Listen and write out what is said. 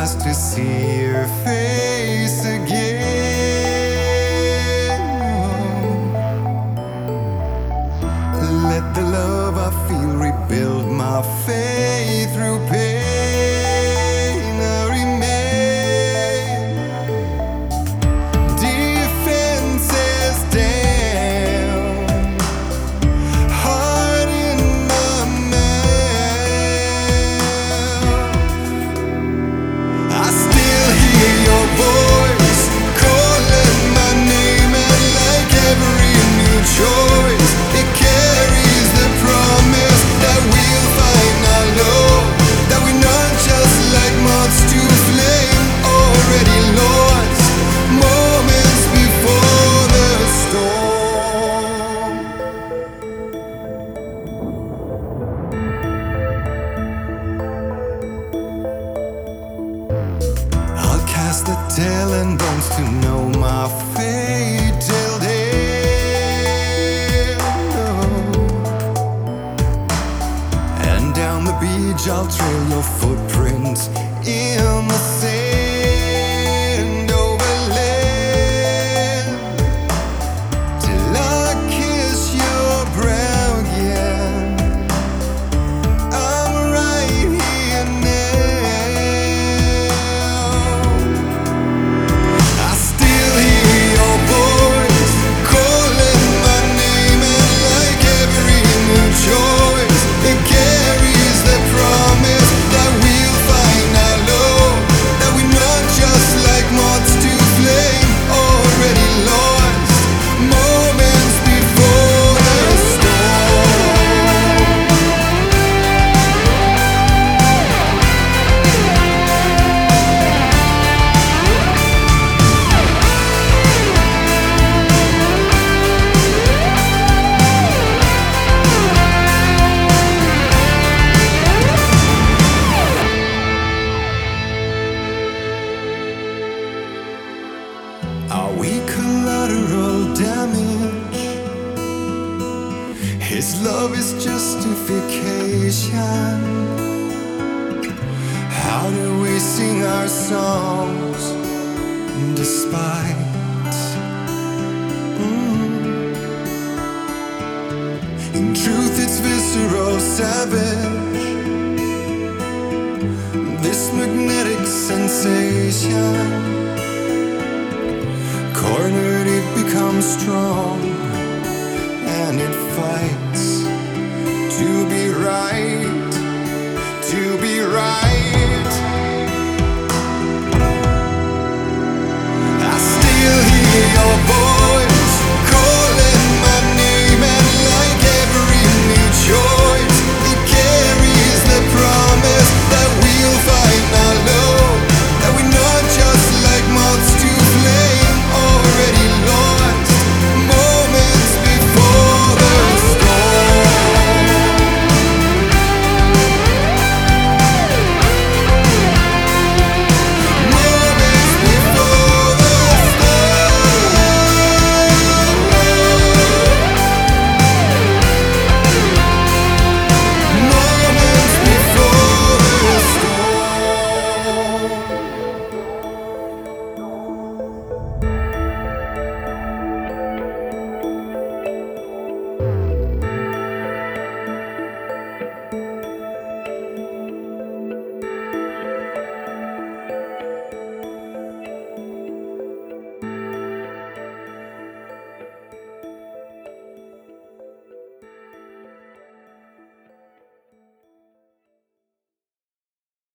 just to see your face again. Let the love I feel rebuild my faith through pain. I remain. Defenses down, heart in my mouth. I still hear your voice calling my name, and like every new choice, it carries the promise that we'll find our love, that we're not just like moths to flame, already lost moments before the storm. I'll cast the tale and bones to know my fate till then. And down the beach I'll trail your footprints in the sand over land, till I kiss your brow again. I'm right here now. I still hear your voice calling my name, and like every new choice, it carries the promise that we'll find our love, that we're not just like moths to flame, already lost moments before the storm. Are we collateral damage? His love is justification. How do we sing our songs despite? In truth, it's visceral, savage. This magnetic sensation, cornered, it becomes strong, and it fights to be right.